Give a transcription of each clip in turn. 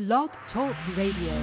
Blog Talk Radio.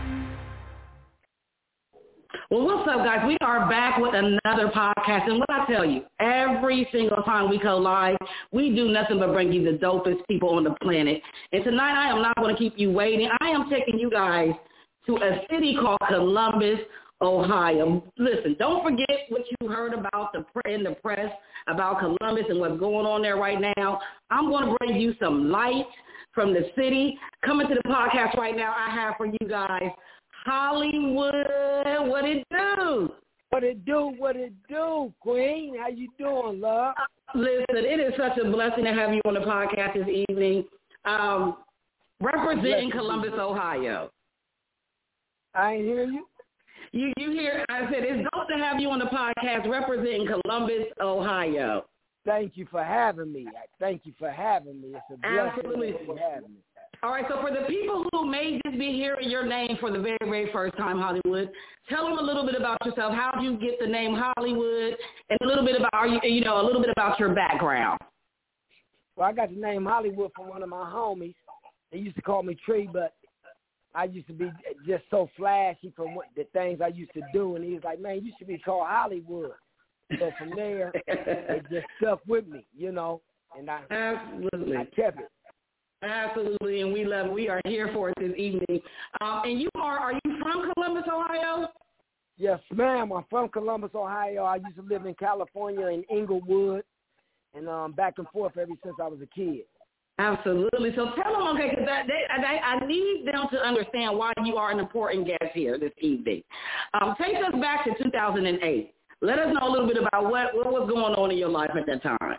Well, what's up, guys? We are back with another podcast, and what I tell you, every single time we go live, we do nothing but bring you the dopest people on the planet. And tonight, I am not going to keep you waiting. I am taking you guys to a city called Columbus, Ohio. Listen, don't forget what you heard about in the press about Columbus and what's going on there right now. I'm going to bring you some light from the city. Coming to the podcast right now, I have for you guys Hollywood. What it do? What it do, Queen? How you doing, love? Listen, it is such a blessing to have you on the podcast this evening. Representing Columbus, Ohio. I ain't hear you. You hear? I said it's dope to have you on the podcast representing Columbus, Ohio. Thank you for having me. It's a blessing. Absolutely. For having me. All right, so for the people who may just be hearing your name for the very, very first time, Hollywood, tell them a little bit about yourself. How did you get the name Hollywood, and a little bit about a little bit about your background. Well, I got the name Hollywood from one of my homies. They used to call me Tree, but I used to be just so flashy from the things I used to do, and he was like, "Man, you should be called Hollywood." So from there, it just stuck with me, and Absolutely. I kept it. Absolutely, and we love it. We are here for it this evening. And are you from Columbus, Ohio? Yes, ma'am. I'm from Columbus, Ohio. I used to live in California in Inglewood, and back and forth ever since I was a kid. Absolutely. So tell them, okay, because I need them to understand why you are an important guest here this evening. Take us back to 2008. Let us know a little bit about what was going on in your life at that time.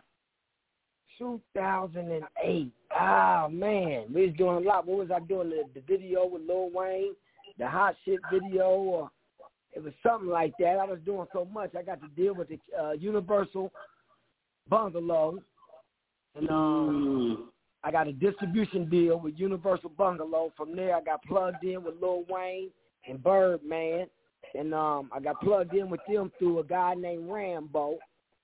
2008. Ah, man. We was doing a lot. What was I doing? The video with Lil Wayne, the hot shit video, or it was something like that. I was doing so much. I got to deal with the Universal Bungalow. And I got a distribution deal with Universal Bungalow. From there, I got plugged in with Lil Wayne and Birdman. And I got plugged in with them through a guy named Rambo.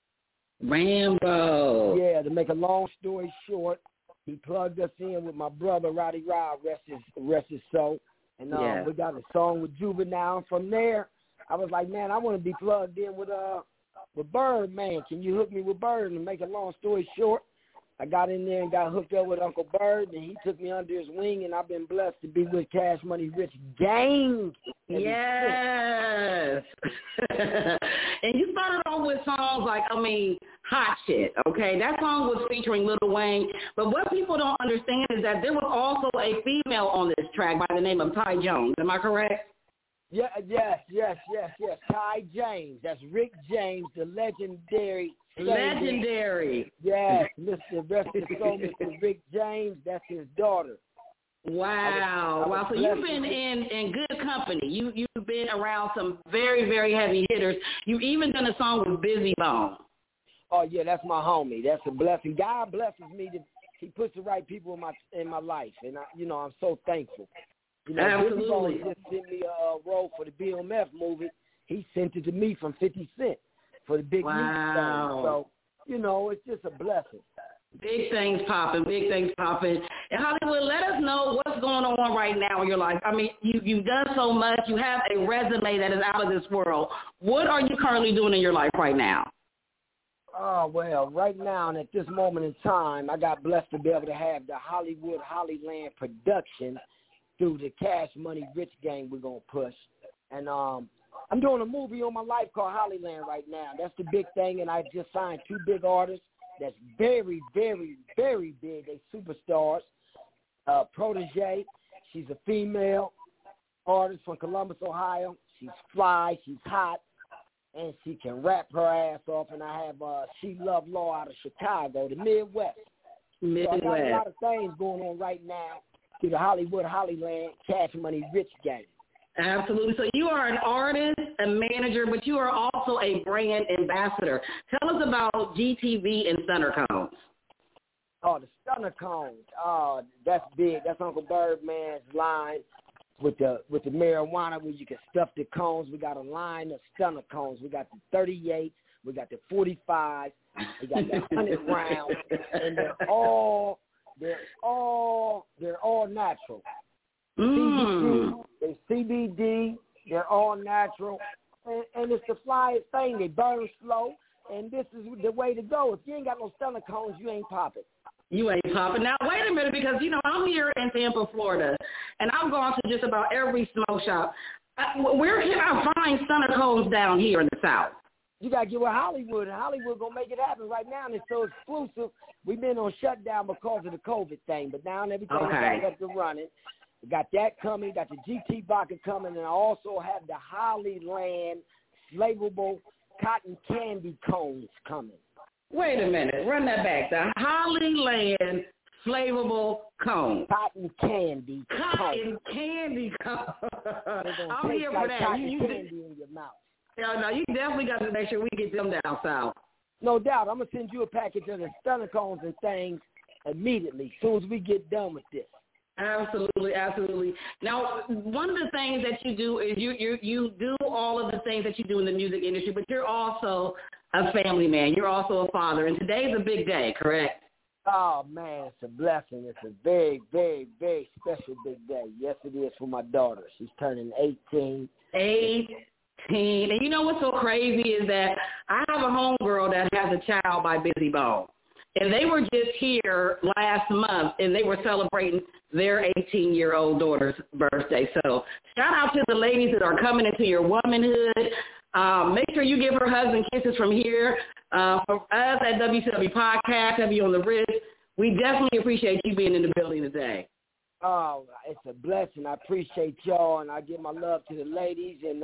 Yeah, to make a long story short, he plugged us in with my brother, Roddy Rod, rest his soul. And we got a song with Juvenile. From there, I was like, man, I want to be plugged in with Birdman. Can you hook me with Bird? And make a long story short, I got in there and got hooked up with Uncle Bird, and he took me under his wing, and I've been blessed to be with Cash Money Rich Gang. Yes. And you started off with songs like, Hot Shit, okay? That song was featuring Lil Wayne, but what people don't understand is that there was also a female on this track by the name of Ty Jones. Am I correct? Yes. Ty James. That's Rick James, the legendary. Yes, Mr. Rest his soul, Mr. Rick James. That's his daughter. Wow. So you've been in good company. You've been around some very, very heavy hitters. You've even done a song with Busy Bone. Oh yeah, that's my homie. That's a blessing. God blesses me he puts the right people in my life, and I'm so thankful. Absolutely. Busy Bone just sent me a role for the BMF movie. He sent it to me from 50 Cent for the Big Meat thing. So it's just a blessing. Big things popping. And Hollywood, let us know what's going on right now in your life. You've done so much. You have a resume that is out of this world. What are you currently doing in your life right now? Oh, well, right now and at this moment in time, I got blessed to be able to have the Hollywood Hollyland production through the Cash Money Rich Gang we're going to push. And I'm doing a movie on my life called Hollyland right now. That's the big thing, and I just signed 2 big artists that's very, very, very big. They superstars. Protege, she's a female artist from Columbus, Ohio. She's fly, she's hot, and she can rap her ass off. And I have She Love Law out of Chicago, the Midwest. So I got a lot of things going on right now through the Hollywood Hollyland Cash Money Rich Gang. Absolutely. So you are an artist, a manager, but you are also a brand ambassador. Tell us about GTV and Stunner Cones. Oh, the Stunner Cones. Oh, that's big. That's Uncle Birdman's line with the marijuana where you can stuff the cones. We got a line of Stunner Cones. We got the 38s. We got the 45s. We got the 100 rounds. And they're all natural. CBD, they're all natural, and it's the flyest thing. They burn slow, and this is the way to go. If you ain't got no stunner cones, you ain't popping. You ain't popping. Now, wait a minute, because, I'm here in Tampa, Florida, and I've gone to just about every smoke shop. Where can I find stunner cones down here in the South? You got to get with Hollywood, and Hollywood going to make it happen right now, and it's so exclusive. We've been on shutdown because of the COVID thing, but now everything is back up and running. We got that coming, got the GT vodka coming, and I also have the Hollyland flavorable cotton candy cones coming. Wait a minute. Run that back. The Hollyland flavorable cone. Cotton candy cone. Cotton candy cone. I'm here for that. Cotton candy in your mouth. No, you definitely got to make sure we get them down south. No doubt. I'm going to send you a package of the stunner cones and things immediately, as soon as we get done with this. Absolutely, absolutely. Now, one of the things that you do is you do all of the things that you do in the music industry, but you're also a family man. You're also a father, and today's a big day, correct? Oh, man, it's a blessing. It's a very, very, very special big day. Yes, it is for my daughter. She's turning 18. 18. And you know what's so crazy is that I have a homegirl that has a child by Busy Bone. And they were just here last month, and they were celebrating their 18-year-old daughter's birthday. So shout out to the ladies that are coming into your womanhood. Make sure you give her husband kisses from here. From us at WCW Podcast, have you on the wrist. We definitely appreciate you being in the building today. Oh, it's a blessing. I appreciate y'all, and I give my love to the ladies. And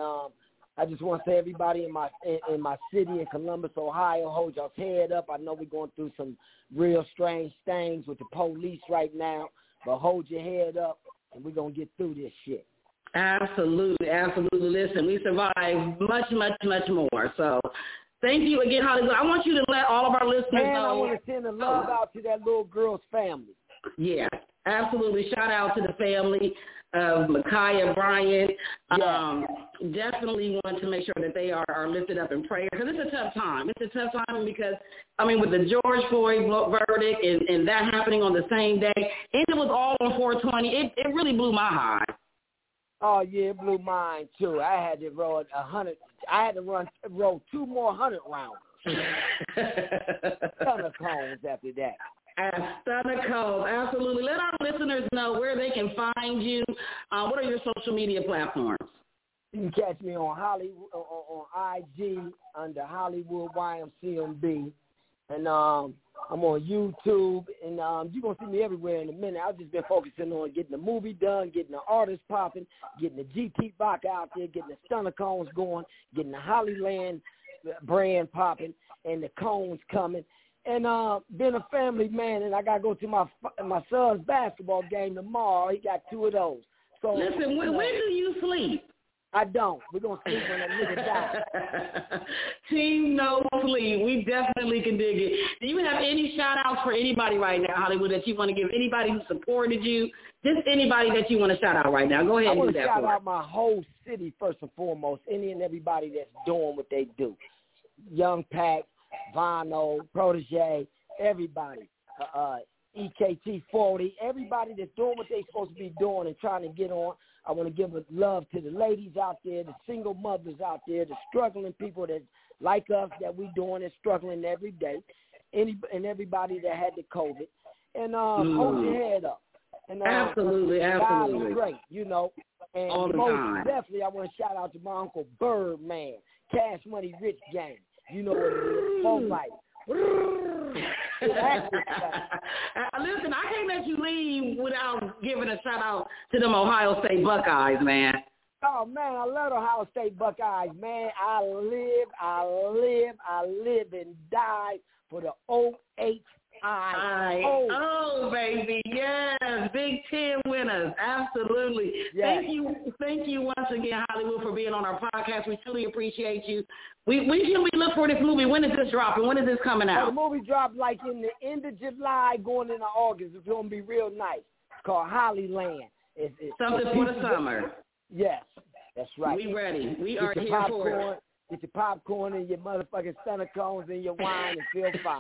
I just want to say, everybody in my city in Columbus, Ohio, hold y'all's head up. I know we're going through some real strange things with the police right now, but hold your head up, and we're going to get through this shit. Absolutely, absolutely. Listen, we survived much, much, much more. So thank you again, Hollywood. I want you to let all of our listeners know. I want to send a love out to that little girl's family. Yeah, absolutely. Shout out to the family of Micaiah Bryant. Definitely want to make sure that they are lifted up in prayer, because it's a tough time. It's a tough time because, with the George Floyd verdict and that happening on the same day, and it was all on 420, it really blew my high. Oh, yeah, it blew mine, too. I had to roll 100. I had to roll 2 more 100 rounds. Stunner cones after that. Stunner cones, absolutely. Let our listeners know where they can find you. What are your social media platforms? You can catch me on Hollywood on IG under Hollywood YMCMB, and I'm on YouTube, and you're going to see me everywhere in a minute. I've just been focusing on getting the movie done, getting the artists popping, getting the GT Vodka out there, getting the stunner cones going, getting the Hollyland brand popping, and the cones coming. And being a family man, and I got to go to my son's basketball game tomorrow. He got 2 of those. So listen, when do you sleep? I don't. We're going to sleep when that nigga dies. Team No Sleep. We definitely can dig it. Do you have any shout-outs for anybody right now, Hollywood, that you want to give? Anybody who supported you? Just anybody that you want to shout out right now. Go ahead and do that for us. I want to shout out my whole city, first and foremost, any and everybody that's doing what they do. Young Pac, Vano, Protege, everybody. EKT 40, everybody that's doing what they're supposed to be doing and trying to get on. I want to give a love to the ladies out there, the single mothers out there, the struggling people that like us that we doing and struggling every day, and everybody that had the COVID. And hold your head up. And, absolutely. God is great, And all the most time. Definitely I want to shout out to my Uncle Birdman, Cash Money Rich Gang. You know what it is, phone life. Listen, I can't let you leave without giving a shout out to them Ohio State Buckeyes, man. Oh man, I love Ohio State Buckeyes, man. I live and die for the OHIO. Oh, baby, yes, Big Ten winners, absolutely. Yes. Thank you once again, Hollywood, for being on our podcast. We truly appreciate you. We look for this movie. When is this dropping? When is this coming out? The movie dropped like in the end of July, going into August. It's going to be real nice. It's called Hollyland. It's something for the summer. Yes, that's right. We ready. We are here for it. Get your popcorn and your motherfucking stunner cones and your wine and feel fine.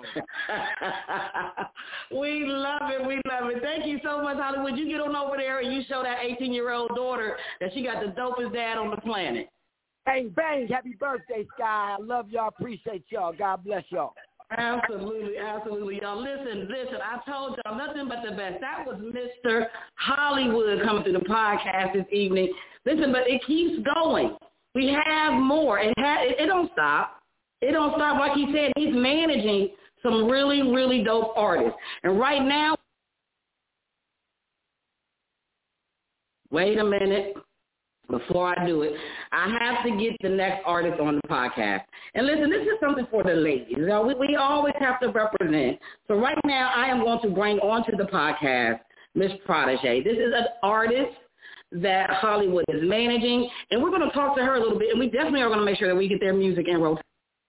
We love it. We love it. Thank you so much, Hollywood. You get on over there and you show that 18-year-old daughter that she got the dopest dad on the planet. Bang, bang. Happy birthday, Sky. I love y'all. Appreciate y'all. God bless y'all. Absolutely, absolutely, y'all. Listen, I told y'all nothing but the best. That was Mr. Hollywood coming through the podcast this evening. Listen, but it keeps going. We have more. It don't stop. It don't stop. Like he said, he's managing some really, really dope artists. And right now, wait a minute. Before I do it, I have to get the next artist on the podcast. And listen, this is something for the ladies. You know, we always have to represent. So right now, I am going to bring onto the podcast Miss Protege. This is an artist that Hollywood is managing, and we're going to talk to her a little bit, and we definitely are going to make sure that we get their music in rotation.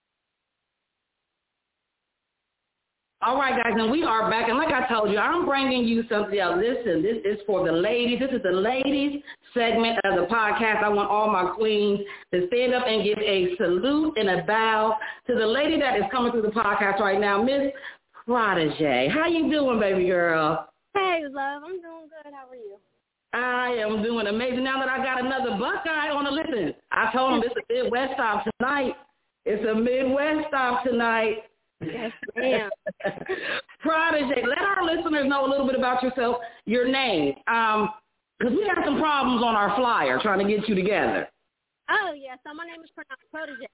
All right, guys, and we are back. And like I told you, I'm bringing you something else. Listen, this is for the ladies. This is the ladies segment of the podcast. I want all my queens to stand up and give a salute and a bow to the lady that is coming through the podcast right now, Miss Protege. How you doing, baby girl? Hey, love. I'm doing good. How are you? I am doing amazing. Now that I got another Buckeye on the listen, I told him it's a Midwest stop tonight. It's a Midwest stop tonight. Yes, ma'am. Protege, let our listeners know a little bit about yourself, your name, because we have some problems on our flyer trying to get you together. Oh, yeah, so my name is pronounced Protege.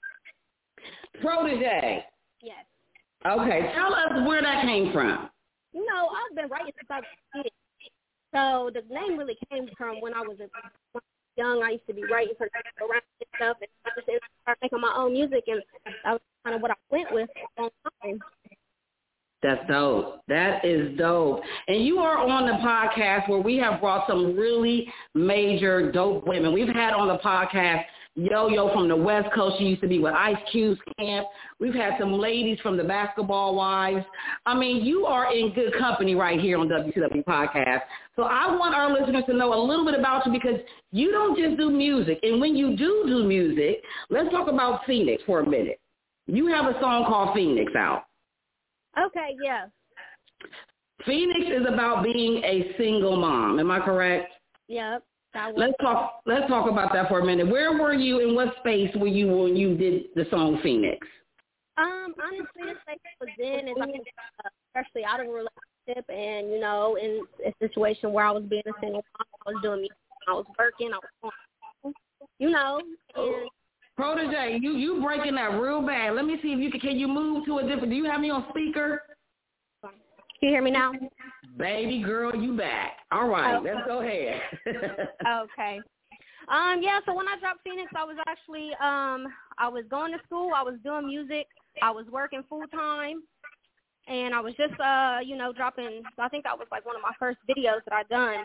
Protege? Yes. Okay, tell us where that came from. You know, I've been writing since I was a kid. So the name really came from when I was young. I used to be writing for around and stuff, and I just started making my own music, and that was kind of what I went with for a long time. That's dope. That is dope. And you are on the podcast where we have brought some really major dope women. We've had on the podcast Yo-Yo from the West Coast. She used to be with Ice Cube's camp. We've had some ladies from the Basketball Wives. I mean, you are in good company right here on WCW Podcast. So I want our listeners to know a little bit about you because you don't just do music. And when you do music, let's talk about Phoenix for a minute. You have a song called Phoenix out. Okay, yeah. Phoenix is about being a single mom. Am I correct? Yep. Let's talk about that for a minute. Where were you, in what space were you when you did the song Phoenix? Honestly, the space I was in is especially out of a relationship and, you know, in a situation where I was being a single mom. I was doing music, I was working, I was going, you know. And Protege, you breaking that real bad. Let me see if can you move to a different, do you have me on speaker? Can you hear me now? Baby girl, you back. All right, Let's go ahead. Okay. Yeah, so when I dropped Phoenix, I was actually, I was going to school, I was doing music, I was working full-time, and I was just, you know, dropping, I think that was like one of my first videos that I done.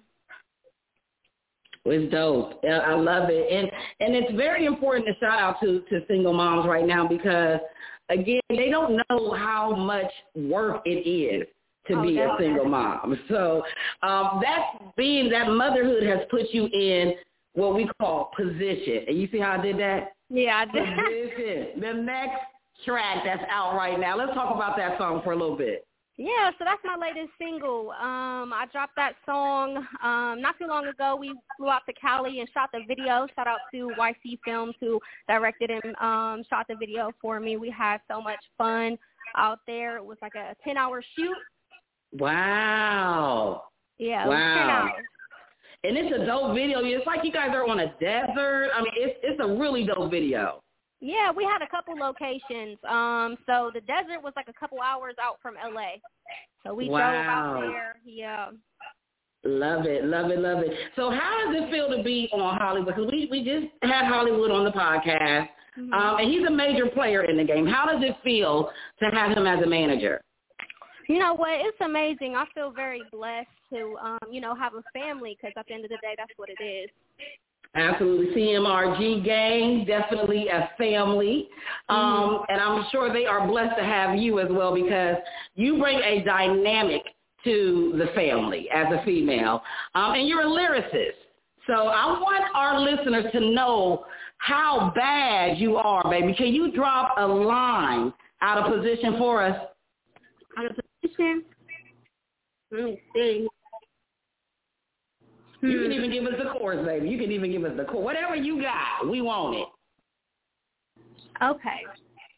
It's dope. I love it. And it's very important to shout out to single moms right now because, again, they don't know how much work it is to be a single mom. So that motherhood has put you in what we call position. And you see how I did that? Yeah, I did. Position. The next track that's out right now. Let's talk about that song for a little bit. Yeah, so that's my latest single. I dropped that song not too long ago. We flew out to Cali and shot the video. Shout out to YC Films who directed and shot the video for me. We had so much fun out there. It was like a 10-hour shoot. Wow. Yeah, it was 10 hours. And it's a dope video. It's like you guys are on a desert. I mean, it's a really dope video. Yeah, we had a couple locations. So the desert was like a couple hours out from LA. So we drove out there. Yeah. Love it, love it, love it. So how does it feel to be on Hollywood? Because we just had Hollywood on the podcast, and he's a major player in the game. How does it feel to have him as a manager? You know what? It's amazing. I feel very blessed to, you know, have a family because at the end of the day, that's what it is. Absolutely. CMRG gang, definitely a family. And I'm sure they are blessed to have you as well because you bring a dynamic to the family as a female. And you're a lyricist. So I want our listeners to know how bad you are, baby. Can you drop a line out of position for us? Out of position? Let me see. You can even give us the chorus, baby. You can even give us the chorus. Whatever you got, we want it. Okay.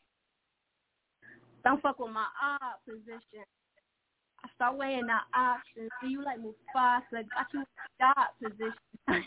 Don't fuck with my odd position. I start weighing the options. Do you like Mufasa? Got you in the odd position.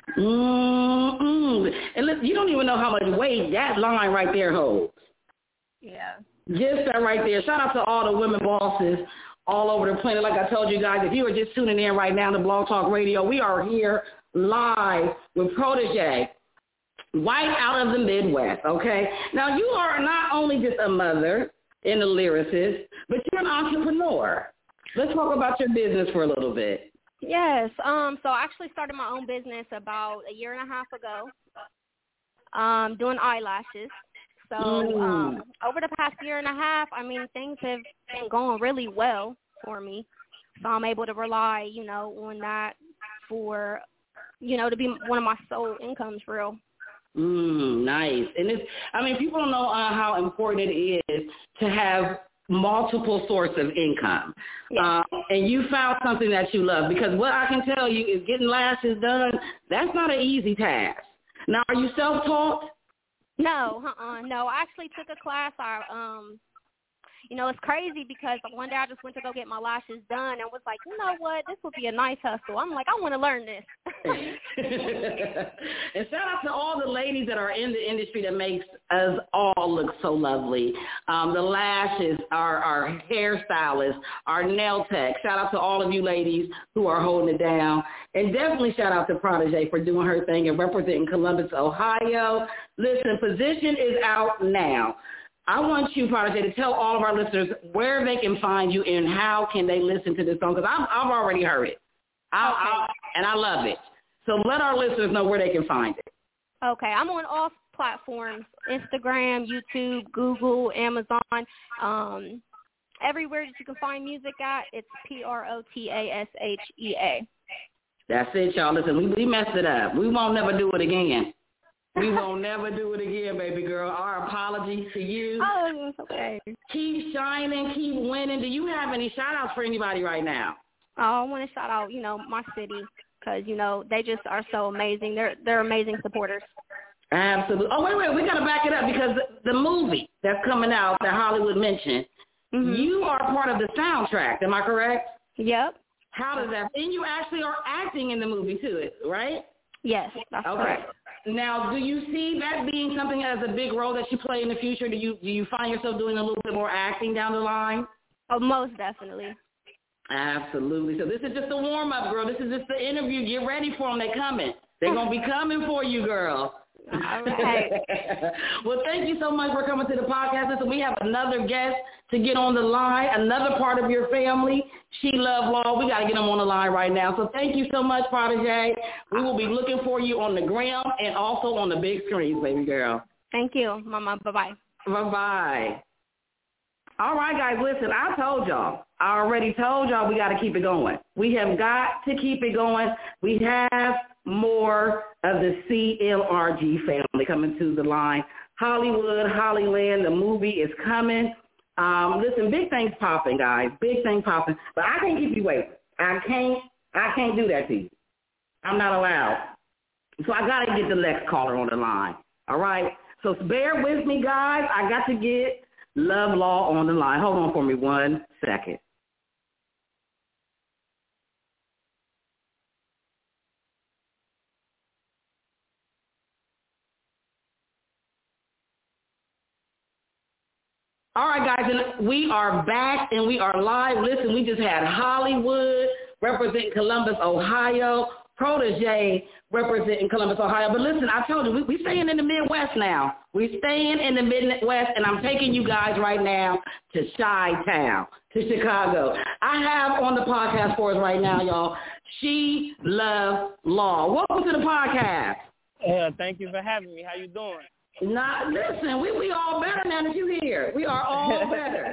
And listen, you don't even know how much weight that line right there holds. Yeah. Just that right there. Shout out to all the women bosses all over the planet. Like I told you guys, if you are just tuning in right now to Blog Talk Radio, we are here live with Protege, right out of the Midwest, okay? Now, you are not only just a mother and a lyricist, but you're an entrepreneur. Let's talk about your business for a little bit. Yes. So I actually started my own business about a year and a half ago, doing eyelashes. So over the past year and a half, I mean, things have been going really well for me. So I'm able to rely, on that for, to be one of my sole incomes for real. Nice. And people don't know how important it is to have multiple sources of income. Yeah. And you found something that you love, because what I can tell you is getting lashes done, that's not an easy task. Now, are you self-taught? No, no. I actually took a class. It's crazy because one day I just went to go get my lashes done and was like, you know what, this would be a nice hustle. I'm like, I want to learn this. And shout out to all the ladies that are in the industry that makes us all look so lovely. The lashes, our hairstylists, our nail tech. Shout out to all of you ladies who are holding it down. And definitely shout out to Protege for doing her thing and representing Columbus, Ohio. Listen, Position is out now. I want you, Protege, to tell all of our listeners where they can find you and how can they listen to this song, because I've already heard it, and I love it. So let our listeners know where they can find it. Okay, I'm on all platforms, Instagram, YouTube, Google, Amazon, everywhere that you can find music at, it's PROTASHEA. That's it, y'all. Listen, we messed it up. We won't never do it again. We won't never do it again, baby girl. Our apologies to you. Oh, it's okay. Keep shining, keep winning. Do you have any shout-outs for anybody right now? Oh, I want to shout out, my city, because, they just are so amazing. They're amazing supporters. Absolutely. Oh, wait. We got to back it up, because the movie that's coming out that Hollywood mentioned, you are part of the soundtrack. Am I correct? Yep. How does that? And you actually are acting in the movie, too, right? Yes, that's correct. Now, do you see that being something as a big role that you play in the future? Do you find yourself doing a little bit more acting down the line? Oh, most definitely. Absolutely. So this is just a warm-up, girl. This is just the interview. Get ready for them. They're coming. They're going to be coming for you, girl. All right. Well, thank you so much for coming to the podcast. Listen, we have another guest to get on the line, another part of your family. She Love Law. We got to get them on the line right now. So thank you so much, Protege. We will be looking for you on the gram and also on the big screens, baby girl. Thank you, Mama. Bye-bye. Bye-bye. All right, guys, listen, I told y'all. I already told y'all we got to keep it going. We have got to keep it going. We have more of the CLRG family coming to the line. Hollywood, Hollyland, the movie is coming. Listen, big things popping, guys. Big things popping. But I can't keep you waiting. I can't do that to you. I'm not allowed. So I got to get the next caller on the line. All right? So bear with me, guys. I got to get Love Law on the line. Hold on for me 1 second. All right, guys, and we are back and we are live. Listen, we just had Hollywood representing Columbus, Ohio, Protege representing Columbus, Ohio. But listen, I told you, we staying in the Midwest now. We're staying in the Midwest, and I'm taking you guys right now to Chi-Town, to Chicago. I have on the podcast for us right now, y'all, She Love Law. Welcome to the podcast. Thank you for having me. How you doing? Listen, we all better now that you're here. We are all better.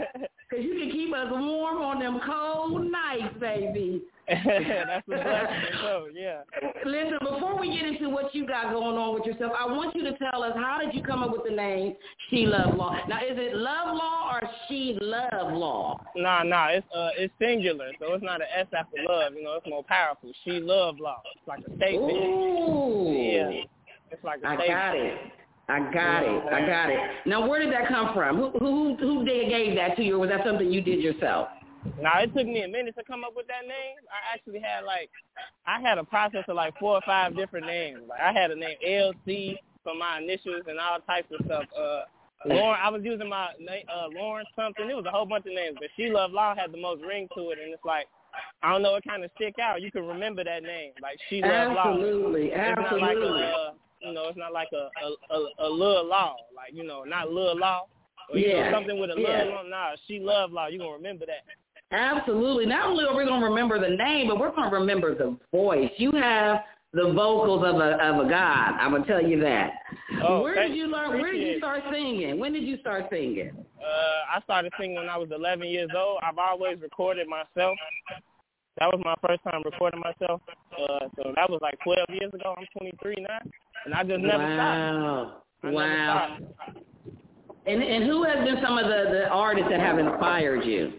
because you can keep us warm on them cold nights, baby. That's a blessing, so yeah. Listen, before we get into what you got going on with yourself, I want you to tell us, how did you come up with the name She Love Law? Now, is it Love Law or She Love Law? Nah, it's singular, so it's not an S after love. You know, it's more powerful. She Love Law. It's like a statement. Ooh. Yeah, it's like a statement. I got it. Now, where did that come from? Who gave that to you, or was that something you did yourself? Now, it took me a minute to come up with that name. I actually had I had a process of 4 or 5 different names. Like, I had a name LC for my initials and all types of stuff. Lauren, I was using my name, Lauren something. It was a whole bunch of names, but She Love Law had the most ring to it, and it's like, I don't know, it kind of stick out. You can remember that name, like She Love Law. Absolutely. It's not like it's not like a little law, like, not little law. Or, something with a little law. Nah, She Love Law. You're going to remember that. Absolutely. Not only are we going to remember the name, but we're going to remember the voice. You have the vocals of a god. I'm going to tell you that. Oh, where did you learn? Where did you start singing? When did you start singing? I started singing when I was 11 years old. I've always recorded myself. That was my first time recording myself. So that was 12 years ago. I'm 23 now, and I just never stopped. Wow. And who has been some of the artists that have inspired you?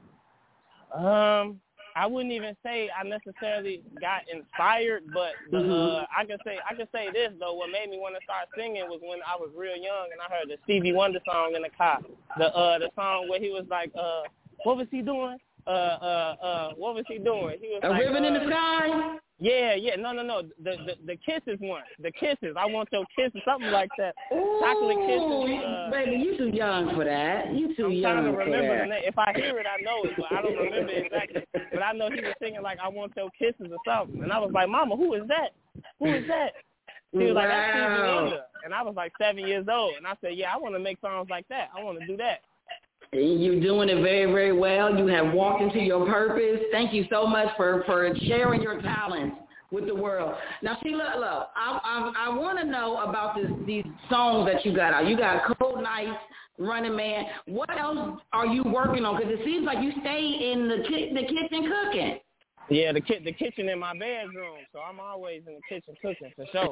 I wouldn't even say I necessarily got inspired, but I can say this though. What made me want to start singing was when I was real young and I heard the Stevie Wonder song in the car. The song where he was like, what was he doing? What was he doing? He was A Ribbon in the Sky? Yeah. No. The Kisses one. The Kisses. I want your kisses, something like that. Ooh, Chocolate Kisses. Baby, you too young for that. You too young for that. I'm trying to remember the name. If I hear it, I know it, but I don't remember exactly. But I know he was singing I want your kisses or something. And I was like, Mama, who is that? Who is that? She was like, that's Stevie Wonder. And I was 7 years old. And I said, yeah, I want to make songs like that. I want to do that. You're doing it very, very well. You have walked into your purpose. Thank you so much for sharing your talents with the world. Now, Sheila, look, I want to know about these songs that you got out. You got Cold Nights, Running Man. What else are you working on? Because it seems like you stay in the kitchen cooking. Yeah, the kitchen in my bedroom, so I'm always in the kitchen cooking, for sure.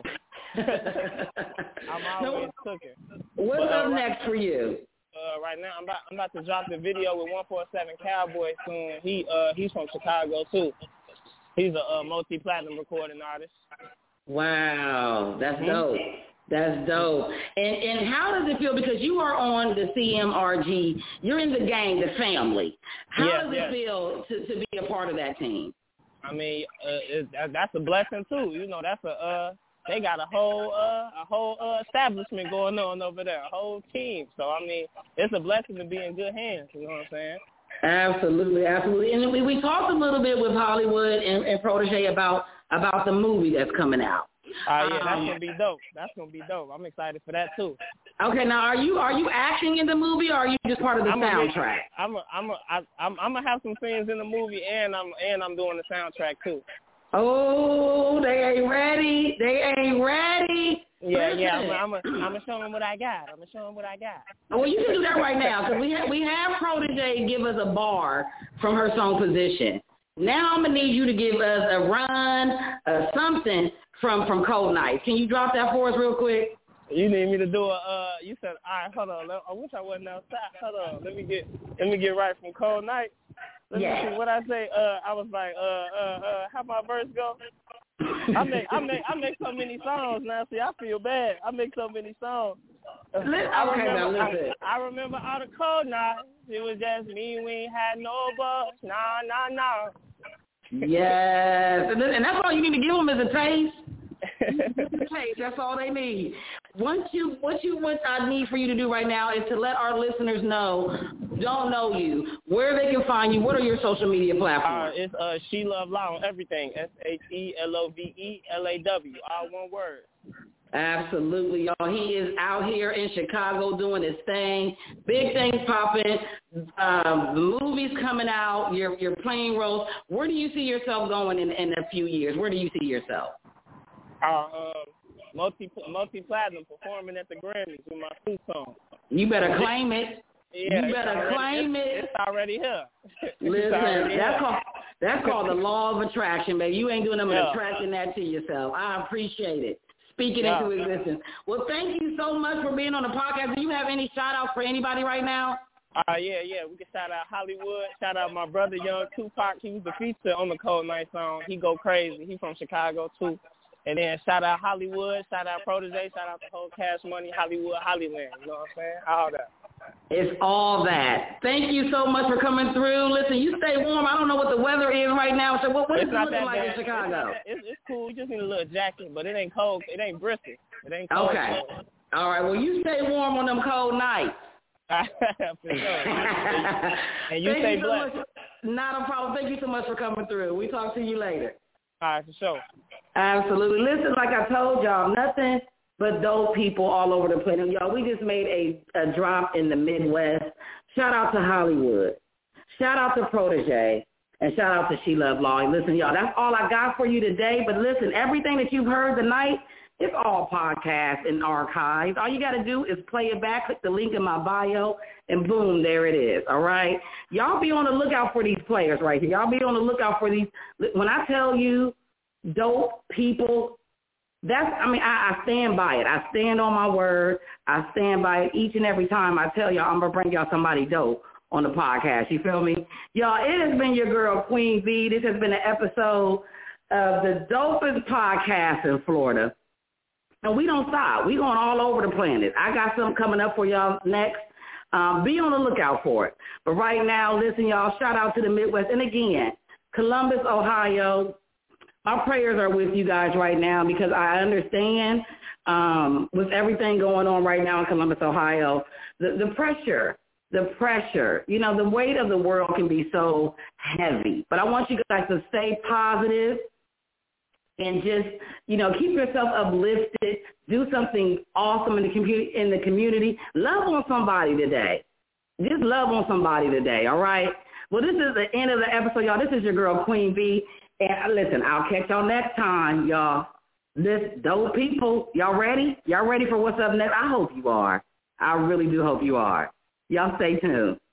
I'm always cooking. What's up next for you? Right now, I'm about to drop the video with 147 Cowboy soon. He's from Chicago too. He's a multi-platinum recording artist. Wow, that's dope. That's dope. And how does it feel, because you are on the CMRG, you're in the gang, the family. How does it feel to be a part of that team? I mean, that's a blessing too. That's they got a whole establishment going on over there, a whole team. So I mean, it's a blessing to be in good hands. You know what I'm saying? Absolutely. And we talked a little bit with Hollywood and Protege about the movie that's coming out. Yeah, that's gonna be dope. That's gonna be dope. I'm excited for that too. Okay, now are you acting in the movie, or are you just part of the soundtrack? I'm gonna have some scenes in the movie, and I'm doing the soundtrack too. Oh, they ain't ready. Yeah. I'm gonna show them what I got. Well, you can do that right now, because we have Protege give us a bar from her song Position. Now I'm gonna need you to give us a run, something from Cold Nights. Can you drop that for us real quick? You need me to do you said, all right, hold on. I wish I wasn't outside. Hold on. Let me get right from Cold Nights. Let me see what I say. I was like, how my verse go? I make so many songs now. See, I feel bad. I make so many songs. I remember all the Cold Nights. It was just me. We ain't had no buzz. Nah. Yes, and that's all you need to give them is a taste. That's all they need. What I need for you to do right now is to let our listeners know, don't know you, where they can find you. What are your social media platforms? It's She Love Law on everything. SHELOVELAW, all one word. Absolutely, y'all. He is out here in Chicago doing his thing. Big things popping. The movies coming out. You're playing roles. Where do you see yourself going in a few years? Where do you see yourself? Multi-platinum, performing at the Grammys with my 2 songs. You better claim it. Yeah, you better claim it. It's already here. Listen, that's called the law of attraction, baby. You ain't doing nothing but attracting that to yourself. I appreciate it. Speaking into existence. Well, thank you so much for being on the podcast. Do you have any shout-outs for anybody right now? Yeah. We can shout out Hollywood. Shout out my brother, Young Tupac. He was the feature on the Cold Night song. He go crazy. He from Chicago, too. And then shout out Hollywood. Shout out Protege. Shout out the whole Cash Money, Hollywood, Hollyland. You know what I'm saying? All that. It's all that. Thank you so much for coming through. Listen, you stay warm. I don't know what the weather is right now. So what is it looking like in Chicago? It's cool. You just need a little jacket, but it ain't cold. It ain't brisket. It ain't cold. Okay. All right. Well, you stay warm on them cold nights. For sure. And you stay blessed. So not a problem. Thank you so much for coming through. We talk to you later. All right, for sure. Absolutely. Listen, like I told y'all, nothing but dope people all over the planet. Y'all, we just made a drop in the Midwest. Shout out to Hollywood. Shout out to Protege. And shout out to She Love Law. Listen, y'all, that's all I got for you today. But listen, everything that you've heard tonight, it's all podcast and archives. All you got to do is play it back, click the link in my bio, and boom, there it is, all right? Y'all be on the lookout for these players right here. Y'all be on the lookout for these. When I tell you dope people, I stand by it. I stand on my word. I stand by it each and every time I tell y'all I'm going to bring y'all somebody dope on the podcast. You feel me? Y'all, it has been your girl, Queen V. This has been an episode of the dopest podcast in Florida. And we don't stop. We going all over the planet. I got something coming up for y'all next. Be on the lookout for it. But right now, listen, y'all, shout out to the Midwest. And again, Columbus, Ohio, our prayers are with you guys right now because I understand with everything going on right now in Columbus, Ohio, the pressure, you know, the weight of the world can be so heavy. But I want you guys to stay positive and just, you know, keep yourself uplifted. Do something awesome in the community. Love on somebody today. Just love on somebody today, all right? Well, this is the end of the episode, y'all. This is your girl, Queen V. And listen, I'll catch y'all next time, y'all. This dope people, y'all ready? Y'all ready for what's up next? I hope you are. I really do hope you are. Y'all stay tuned.